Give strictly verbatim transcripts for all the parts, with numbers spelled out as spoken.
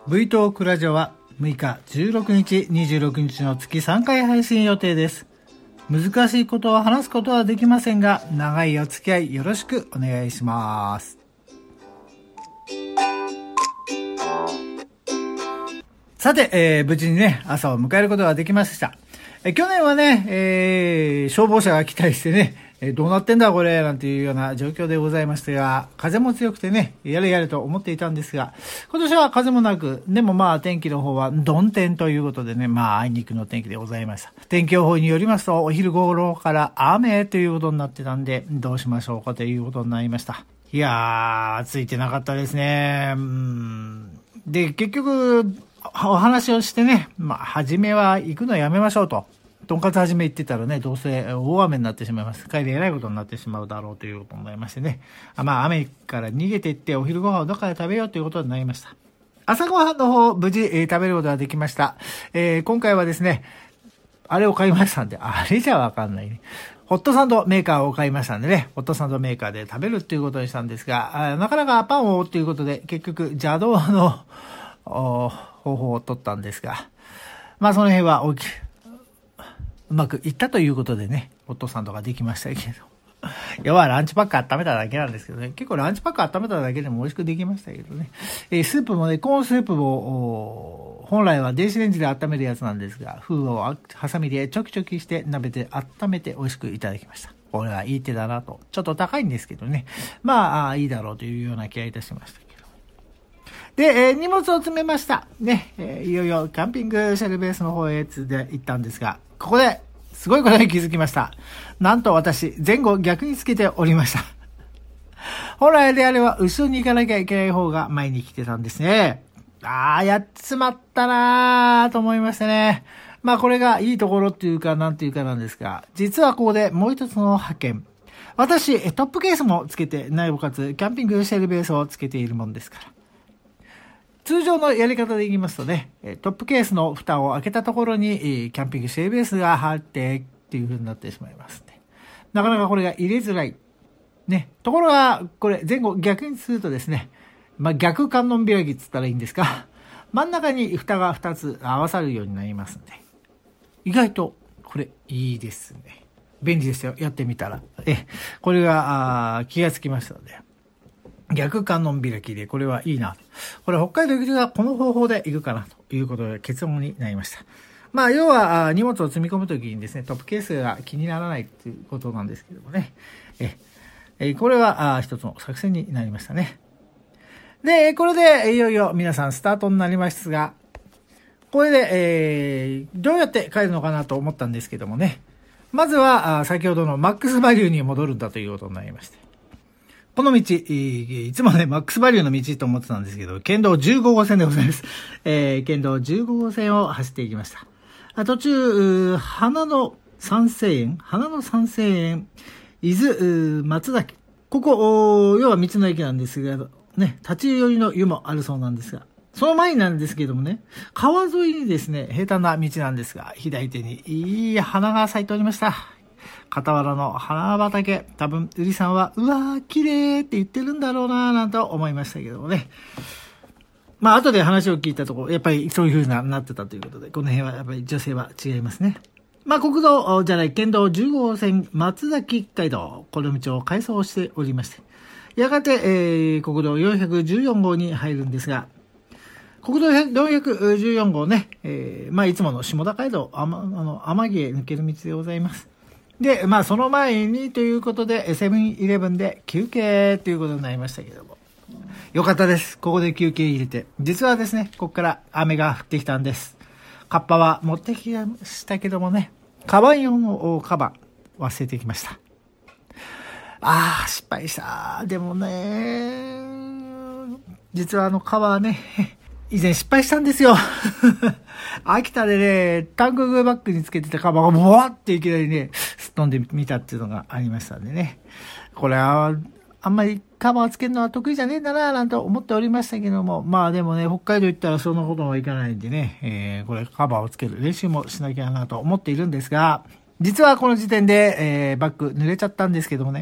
V トークラジオはむいかじゅうろくにち、にじゅうろくにちの月さんかい配信予定です。難しいことを話すことはできませんが、長いお付き合いよろしくお願いします。さて、えー、無事にね、朝を迎えることができました。え去年はね、えー、消防車が来たりしてね、えー、どうなってんだこれなんていうような状況でございましたが、風も強くてね、やれやれと思っていたんですが、今年は風もなく、でもまあ天気の方は曇天ということでね、まああいにくの天気でございました。天気予報によりますと、お昼頃から雨ということになってたんで、どうしましょうかということになりました。いやー、ついてなかったですね。うーんで、結局、お話をしてね、まあ、初めは行くのやめましょうと。とんかつ初め行ってたらね、どうせ大雨になってしまいます。帰りえらいことになってしまうだろうということになりましてね。まあ、雨から逃げていってお昼ご飯をどっかで食べようということになりました。朝ごはんの方、無事、えー、食べることができました。えー、今回はですね、あれを買いましたんで、あれじゃわかんないね。ホットサンドメーカーを買いましたんでね、ホットサンドメーカーで食べるっていうことにしたんですが、なかなかパンをということで、結局邪道の方法を取ったんですが、まあその辺は大きくうまくいったということでね、ホットサンドができましたけど、要はランチパック温めただけなんですけどね、結構ランチパック温めただけでも美味しくできましたけどね、えー、スープもね、コーンスープを本来は電子レンジで温めるやつなんですが、封をハサミでチョキチョキして鍋で温めて美味しくいただきました。これはいい手だなと。ちょっと高いんですけどね、まあいいだろうというような気がいたしました。で、えー、荷物を詰めました。ね、えー、いよいよキャンピングシェルベースの方へで行ったんですが、ここですごいことに気づきました。なんと私、前後逆につけておりました。本来であれば後ろに行かなきゃいけない方が前に来てたんですね。あー、やっちまったなーと思いましたね。まあこれがいいところっていうかなんていうかなんですが、実はここでもう一つの発見。私、トップケースもつけて、なおかつキャンピングシェルベースをつけているもんですから。通常のやり方で言いますとね、トップケースの蓋を開けたところにキャンピングシェルベースが入ってっていう風になってしまいますね。なかなかこれが入れづらい。ね。ところが、これ前後逆にするとですね、まあ、逆観音開きっつったらいいんですか。真ん中に蓋がふたつ合わさるようになりますんで。意外とこれいいですね。便利ですよ。やってみたら。え、これが気がつきましたので。逆観音開きで、これはいいな。これ北海道行くときはこの方法で行くかなということで結論になりました。まあ、要は荷物を積み込むときにですね、トップケースが気にならないということなんですけどもね。え、えこれは一つの作戦になりましたね。で、これでいよいよ皆さんスタートになりますが、これで、えー、どうやって帰るのかなと思ったんですけどもね。まずは先ほどのマックスバリューに戻るんだということになりまして。この道、いつもね、マックスバリューの道と思ってたんですけど、県道じゅうごごうせんでございます。えー、県道じゅうごごうせんを走っていきました。途中、花の三世園、花の三世園、伊豆、松崎。ここ、要は道の駅なんですが、ね、立ち寄りの湯もあるそうなんですが、その前になんですけどもね、川沿いにですね、平坦な道なんですが、左手にいい花が咲いておりました。傍らの花畑、多分、うりさんは、うわー、綺麗って言ってるんだろうなーなんと思いましたけどもね。まあ、後で話を聞いたところ、やっぱりそういう風になってたということで、この辺はやっぱり女性は違いますね。まあ、国道、じゃない、県道じゅうごごうせん松崎街道、この道を改装しておりまして、やがて、えー、国道よんひゃくじゅうよんごうに入るんですが、国道よんひゃくじゅうよんごうね、えー、まあ、いつもの下田街道、あま、あの、天城へ抜ける道でございます。で、まあその前にということでセブンイレブンで休憩ということになりましたけども。よかったです。ここで休憩入れて。実はですね、ここから雨が降ってきたんです。カッパは持ってきましたけどもね、カバン用のカバン忘れてきました。ああ、失敗した。でもね、実はあのカバーね、以前失敗したんですよ。秋田でね、タンクグバッグにつけてたカバーがボワっていきなりね、すっ飛んでみたっていうのがありましたんでね。これは、あんまりカバーつけるのは得意じゃねえんだなぁなんて思っておりましたけども、まあでもね、北海道行ったらそんなことはいかないんでね、えー、これカバーをつける練習もしなきゃなと思っているんですが、実はこの時点で、えー、バッグ濡れちゃったんですけどもね、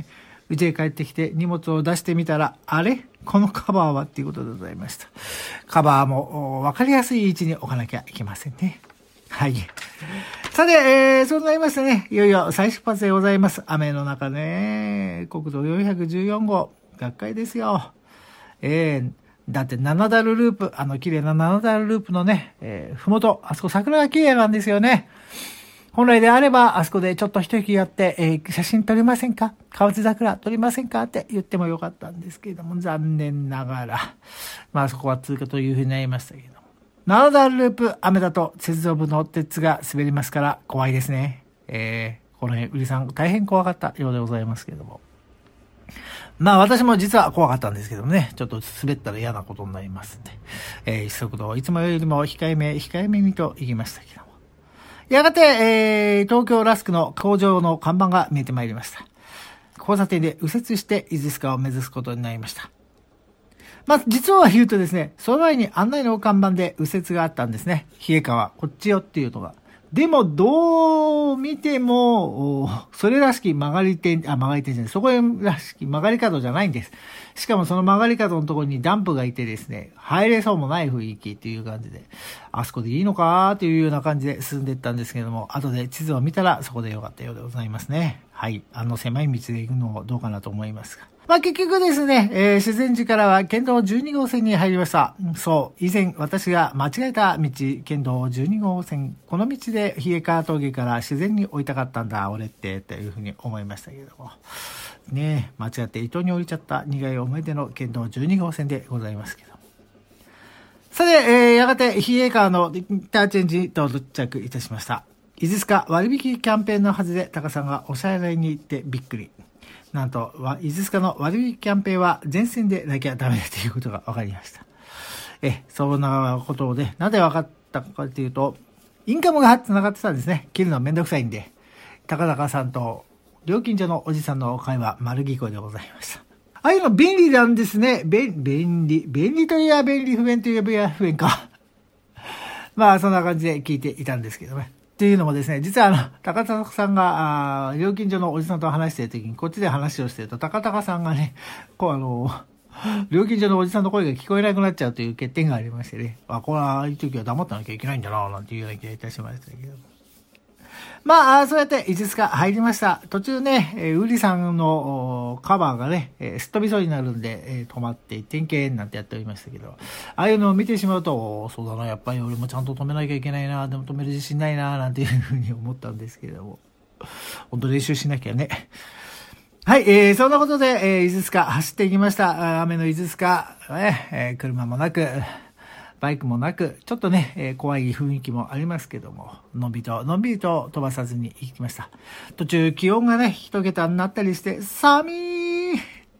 家へ帰ってきて荷物を出してみたら、あれこのカバーはっていうことでございました。カバーもわかりやすい位置に置かなきゃいけませんね。はい。さて、えー、そうなりましてね、いよいよ再出発でございます。雨の中ね、国道よんひゃくじゅうよん号、学会ですよ。えー、だってななダルループ、あの綺麗なななダルループのね、えー、ふもと、あそこ桜が綺麗なんですよね。本来であれば、あそこでちょっと一息やって、えー、写真撮りませんか？河津桜撮りませんか？って言ってもよかったんですけれども、残念ながら、まあそこは通過というふうになりましたけども。ななダルループ、雨だと接続部の鉄が滑りますから怖いですね。えー、この辺、売りさん大変怖かったようでございますけれども。まあ私も実は怖かったんですけどね、ちょっと滑ったら嫌なことになりますんで、えー、速度をいつもよりも控えめ、控えめにと言いましたけども。やがて、えー、東京ラスクの工場の看板が見えてまいりました。交差点で右折して伊豆スカを目指すことになりました。まあ、実は言うとですね、その前に案内の看板で右折があったんですね。冷川、こっちよっていうのが。でも、どう見ても、それらしき曲がり点、あ、曲がり点じゃない、そこらしき曲がり角じゃないんです。しかもその曲がり角のところにダンプがいてですね、入れそうもない雰囲気っていう感じで、あそこでいいのかーというような感じで進んでいったんですけれども、後で地図を見たらそこでよかったようでございますね。はい。あの狭い道で行くのもどうかなと思いますが。まあ、結局ですね、えー、自然寺からは県道じゅうに号線に入りました。そう、以前私が間違えた道、県道じゅうに号線、この道で冷川峠から自然に降りたかったんだ、俺って、というふうに思いましたけれども。ねえ、間違って伊東に降りちゃった苦い思い出の県道じゅうに号線でございますけど。さて、えー、やがて冷川のインターチェンジに到着いたしました。伊豆スカ割引キャンペーンのはずで、タカさんがおしゃれに行ってびっくり。なんと、伊豆スカの割引キャンペーンは全線でなきゃダメだということが分かりました。え、そんなことで、なぜ分かったかというと、インカムが繋がってたんですね。切るのめんどくさいんで。高高さんと料金所のおじさんの会話、丸聞こえでございました。ああいうの便利なんですね。便、便利。便利といえば便利、不便といえば不便か。まあ、そんな感じで聞いていたんですけどね。っていうのもですね、実はあの、高高さんが、あ料金所のおじさんと話しているときに、こっちで話をしていると、高高さんがね、こうあの、料金所のおじさんの声が聞こえなくなっちゃうという欠点がありましてね、あ、これはああいう時は黙ってなきゃいけないんだな、なんていうような気がいたしましたけど。まあ、そうやって伊豆スカ入りました。途中ね、えー、ウリさんのカバーがね、えー、すっ飛びそうになるんで、えー、止まって点検なんてやっておりましたけど、ああいうのを見てしまうと、そうだな、やっぱり俺もちゃんと止めなきゃいけないな、でも止める自信ないな、なんていうふうに思ったんですけれども、本当練習しなきゃね。はい、えー、そんなことで、えー、伊豆スカ走っていきました。雨の伊豆スカ、ねえー、車もなく、バイクもなく、ちょっとね、えー、怖い雰囲気もありますけども、のんびりと、のんびりと飛ばさずに行きました。途中気温がね、一桁になったりして、寒い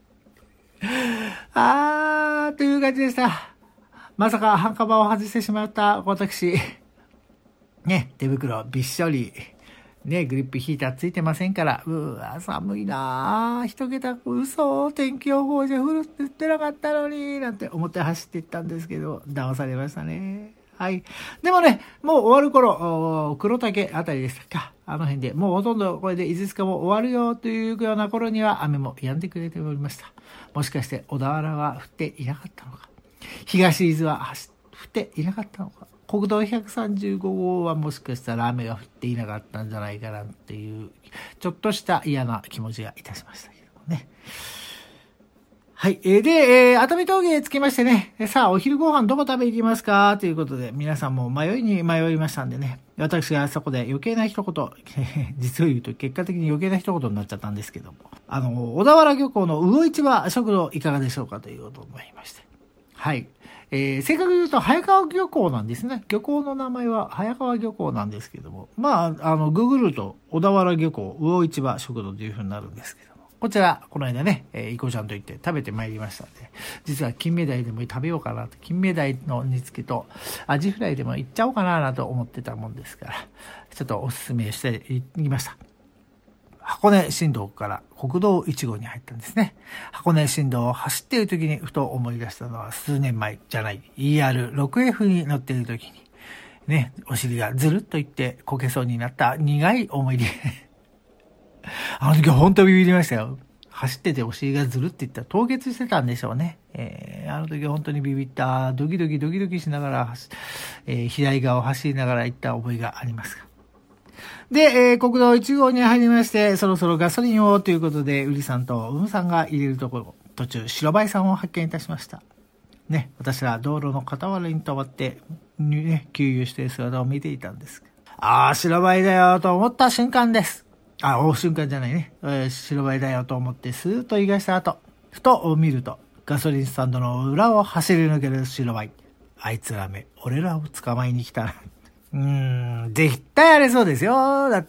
あー、という感じでした。まさか、半カバを外してしまった私。ね、手袋びっしょり。ね、グリップヒーターついてませんから、うわ、寒いなぁ。一桁、嘘、天気予報じゃ降るって言ってなかったのに、なんて思って走っていったんですけど、騙されましたね。はい。でもね、もう終わる頃、黒岳あたりでしたか。あの辺で、もうほとんどこれで伊豆スカも終わるよというような頃には雨も止んでくれておりました。もしかして小田原は降っていなかったのか。東伊豆は降っていなかったのか。国道ひゃくさんじゅうご号はもしかしたら雨が降っていなかったんじゃないかなっていう、ちょっとした嫌な気持ちがいたしましたけどもね。はい。えー、で、えー、熱海峠へ着きましてね、さあ、お昼ご飯どこ食べ行きますかということで、皆さんも迷いに迷いましたんでね、私がそこで余計な一言、実を言うと結果的に余計な一言になっちゃったんですけども、あの、小田原漁港の魚市場食堂いかがでしょうかということになりまして。はい。えー、正確に言うと、早川漁港なんですね。漁港の名前は早川漁港なんですけども。まあ、あの、ググると、小田原漁港、魚市場食堂という風になるんですけども。こちら、この間ね、えー、いこちゃんと行って食べてまいりましたんで、実は金目鯛でも食べようかなと、金目鯛の煮付けと、アジフライでも行っちゃおうかななと思ってたもんですから、ちょっとお勧めしていきました。箱根新道から国道いち号に入ったんですね。箱根新道を走っている時にふと思い出したのは数年前じゃない。イーアールろくエフ に乗っている時に、ね、お尻がずるっといってこけそうになった苦い思い出。あの時は本当にビビりましたよ。 走っててお尻がずるっていったら凍結してたんでしょうね。えー、あの時本当にビビった、ドキドキドキドキしながら、えー、左側を走りながら行った覚えがありますが。で、えー、国道いち号に入りまして、そろそろガソリンをということで、ウリさんとウムさんが入れるところ、途中、白バイさんを発見いたしました。ね、私は道路の傍らに止まって、ね、給油している姿を見ていたんです。ああ、白バイだよと思った瞬間です。あ、お瞬間じゃないね。えー、白バイだよと思って、スーッと言い出した後、ふと見ると、ガソリンスタンドの裏を走り抜ける白バイ。あいつらめ、俺らを捕まえに来た。うーん、絶対あれそうですよ。だって、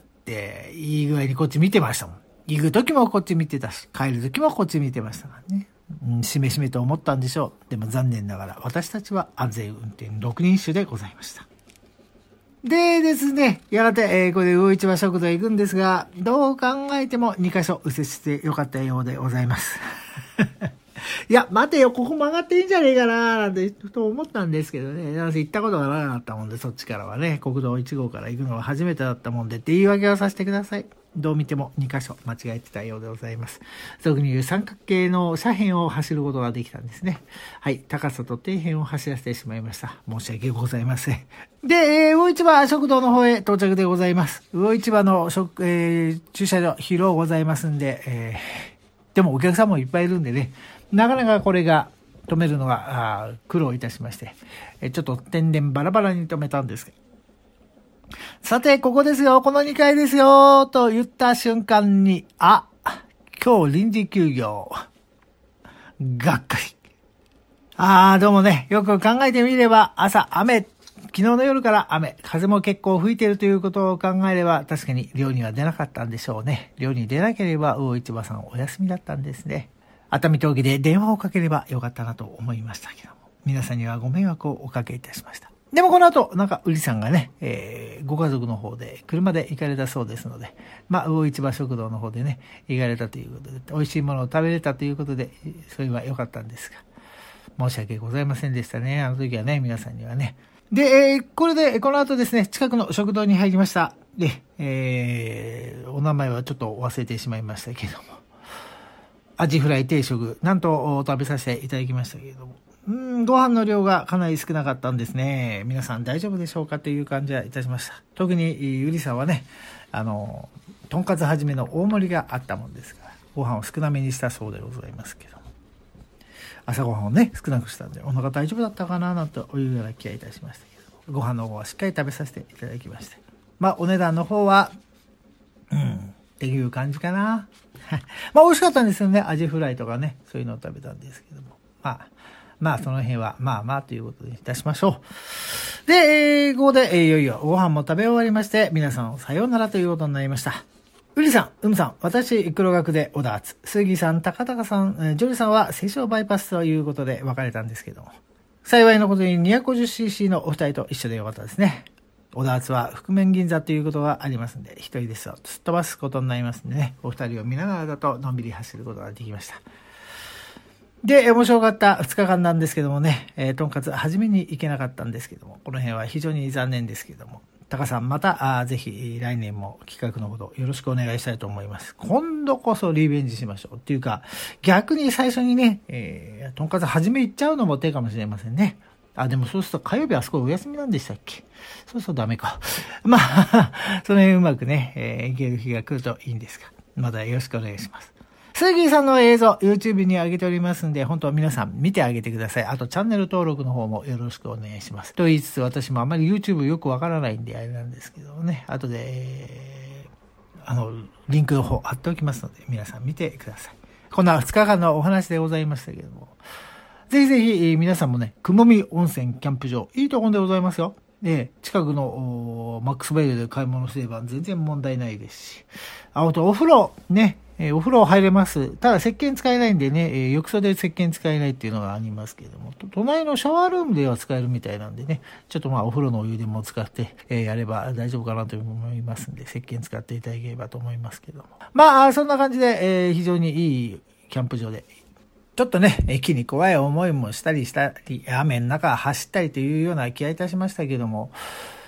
いい具合にこっち見てましたもん。行く時もこっち見てたし、帰る時もこっち見てましたからね。うん、しめしめと思ったんでしょう。でも残念ながら私たちは安全運転六人種でございました。でですね、やがて、えー、これで魚市場食堂へ行くんですが、どう考えてもにカ所右折してよかったようでございます。いや、待てよ、ここ曲がっていいんじゃねえかななんてと思ったんですけどね。なんせ行ったことがなかったもんで、そっちからはね、国道いち号から行くのは初めてだったもんでって言い訳をさせてください。どう見てもにカ所間違えてたようでございます。俗に言う三角形の斜辺を走ることができたんですね。はい、高さと底辺を走らせてしまいました。申し訳ございません。で、えー、魚市場食堂の方へ到着でございます。魚市場の食、えー、駐車場広ございますんで、えー、でもお客さんもいっぱいいるんでね、なかなかこれが止めるのが苦労いたしまして、えー、ちょっと天然バラバラに止めたんですけど、さて、ここですよ、このにかいですよ、と言った瞬間に、あ、今日臨時休業。がっかり。あー、どうもね、よく考えてみれば、朝雨、昨日の夜から雨、風も結構吹いているということを考えれば、確かに漁には出なかったんでしょうね。漁に出なければ、魚市場さんお休みだったんですね。熱海峠で電話をかければよかったなと思いましたけども、皆さんにはご迷惑をおかけいたしました。でもこの後、なんか、うりさんがね、えー、ご家族の方で車で行かれたそうですので、まあ、魚市場食堂の方でね、行かれたということで、美味しいものを食べれたということで、それは良かったんですが、申し訳ございませんでしたね。あの時はね、皆さんにはね。で、えー、これで、この後ですね、近くの食堂に入りました。で、えー、お名前はちょっと忘れてしまいましたけれども、アジフライ定食、なんと食べさせていただきましたけれども、うーん、ご飯の量がかなり少なかったんですね。皆さん大丈夫でしょうかという感じはいたしました。特にゆりさんはね、あのとんかつはじめの大盛りがあったもんですから、ご飯を少なめにしたそうでございますけども、朝ご飯をね少なくしたんでお腹大丈夫だったかななんていうような気がいたしましたけども、ご飯の方はしっかり食べさせていただきまして、まあお値段の方はうんっていう感じかな。まあ美味しかったんですよね。アジフライとかね、そういうのを食べたんですけども、まあまあその辺はまあまあということにいたしましょう。で、えー、ここで、えー、いよいよご飯も食べ終わりまして、皆さんさようならということになりました。うりさん、うむさん、私黒学で小田厚、杉さん、高高さん、えー、ジョリさんは西湘バイパスということで別れたんですけども、幸いのことに にひゃくごじゅっシーシー のお二人と一緒でよかったですね。小田厚は覆面銀座ということがありますんで、一人ですとすっ飛ばすことになりますんでね、お二人を見ながらだとのんびり走ることができました。で、面白かったふつかかんなんですけどもね、えー、とんかつ始めに行けなかったんですけども、この辺は非常に残念ですけども、タカさんまた、あぜひ来年も企画のほどよろしくお願いしたいと思います。今度こそリベンジしましょう。っていうか、逆に最初にね、えー、とんかつ始め行っちゃうのも手かもしれませんね。あ、でもそうすると火曜日はあそこお休みなんでしたっけ？そうそうダメか。まあ、その辺うまくね、えー、いける日が来るといいんですが、またよろしくお願いします。スギーさんの映像、YouTube に上げておりますんで、本当は皆さん見てあげてください。あと、チャンネル登録の方もよろしくお願いします。と言いつつ、私もあまり YouTube よくわからないんで、あれなんですけどね。あとで、えー、あの、リンクの方貼っておきますので、皆さん見てください。こんなふつかかんのお話でございましたけども。ぜひぜひ、皆さんもね、くもみ温泉キャンプ場、いいところでございますよ。で、近くのマックスバイルで買い物すれば全然問題ないですし。あと、お風呂、ね。えー、お風呂入れます。ただ石鹸使えないんでね、えー、浴槽で石鹸使えないっていうのがありますけれども、隣のシャワールームでは使えるみたいなんでね、ちょっとまあお風呂のお湯でも使って、えー、やれば大丈夫かなと思いますんで、石鹸使っていただければと思いますけども。まあ、そんな感じで、えー、非常にいいキャンプ場で、ちょっとね、木に怖い思いもしたりしたり、雨の中走ったりというような気がいたしましたけども、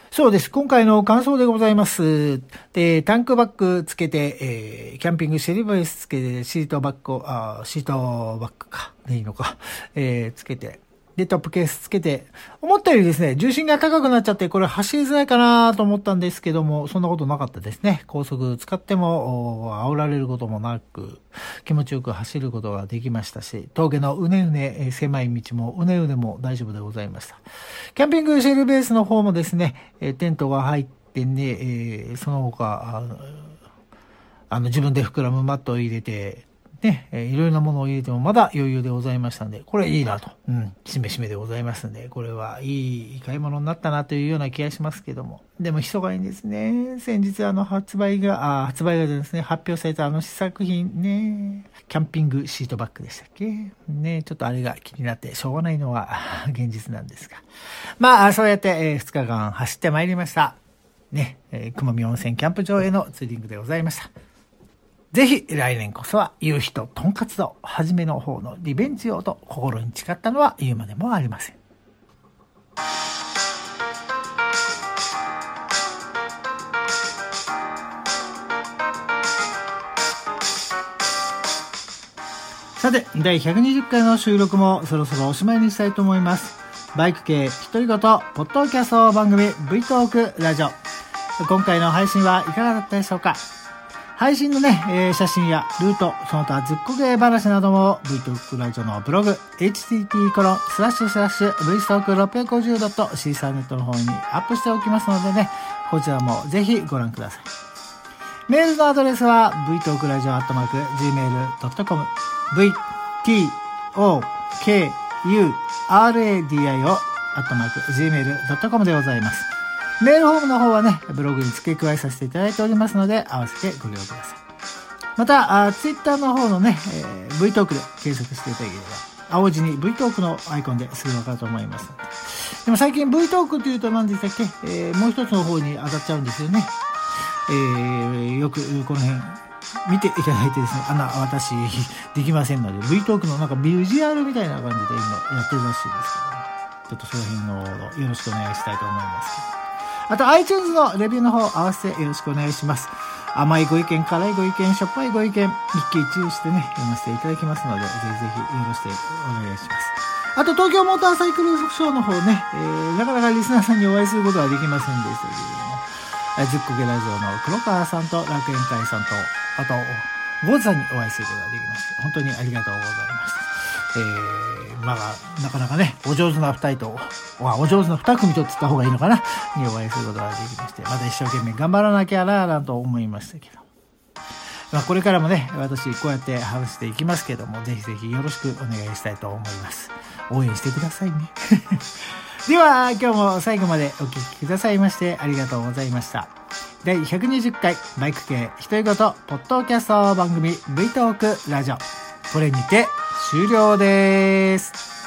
そうです。今回の感想でございます。で、タンクバッグつけて、えー、キャンピングシェルベースつけて、シートバッグを、あシートバッグか。でいいのか。えー、つけて、で、トップケースつけて、思ったよりですね、重心が高くなっちゃって、これ走りづらいかなと思ったんですけども、そんなことなかったですね。高速使っても、煽られることもなく、気持ちよく走ることができましたし、峠のうねうね、狭い道もうねうねも大丈夫でございました。キャンピングシェルベースの方もですね、テントが入ってね、えー、その他、あの、あの自分で膨らむマットを入れて、ね、えー、いろいろなものを入れてもまだ余裕でございましたんで、これいいなと。うん、しめしめでございますんで、これはいい買い物になったなというような気がしますけども。でも、密かにですね、先日あの発売が、あ、発売がですね、発表されたあの試作品ね、キャンピングシートバッグでしたっけね、ちょっとあれが気になってしょうがないのが現実なんですが。まあ、そうやって、えー、ふつかかん走ってまいりました。ね、えー、熊見温泉キャンプ場へのツーリングでございました。ぜひ来年こそは夕日ととんかつ道はじめの方のリベンジをと心に誓ったのは言うまでもありません。さて、だいひゃくにじゅっかいの収録もそろそろおしまいにしたいと思います。バイク系独り言ポッドキャスト番組 V トークラジオ。今回の配信はいかがだったでしょうか。配信のね、えー、写真やルート、その他ずっこけ話なども V トークラジオのブログ エイチティーティーコロンスラッシュスラッシュ V トークろっぴゃくごじゅうドットシーサーネットの方にアップしておきますのでね、こちらもぜひご覧ください。メールのアドレスは V トークラジオアットマーク ジーメールドットコム V T O K U R A D I O アットマーク ジーメールドットコム でございます。メールフォームの方はね、ブログに付け加えさせていただいておりますので、合わせてご利用ください。また、あツイッターの方のね、えー、V トークで検索していただければ、青字に V トークのアイコンですぐわかると思いますので。でも最近 V トークっていうと何でしたっけ、えー、もう一つの方に当たっちゃうんですよね。えー、よくこの辺見ていただいてですね、あの、私、できませんので、V トークのなんかビジュアルみたいな感じで今やってるらしいですけど、ね、ちょっとその辺のよろしくお願いしたいと思いますけど。あと iTunes のレビューの方合わせてよろしくお願いします。甘いご意見、辛いご意見、しょっぱいご意見、一喜一憂してね、読ませていただきますので、ぜひぜひよろしくお願いします。あと東京モーターサイクルショーの方ね、えー、なかなかリスナーさんにお会いすることはできませんでしたけれども、ずっこけラジオの黒川さんと楽園会さんと、あと、ゴーズさんにお会いすることができまして、本当にありがとうございました。えー、まあ、なかなかね、お上手な二人と、お上手な二組とつった方がいいのかなにお会いすることができまして、また一生懸命頑張らなきゃなぁなんと思いましたけど。まあ、これからもね、私こうやって話していきますけども、ぜひぜひよろしくお願いしたいと思います。応援してくださいね。では、今日も最後までお聞きくださいましてありがとうございました。だいひゃくにじゅっかいバイク系独り言ポッドキャスト番組 V トークラジオ。これにて終了です。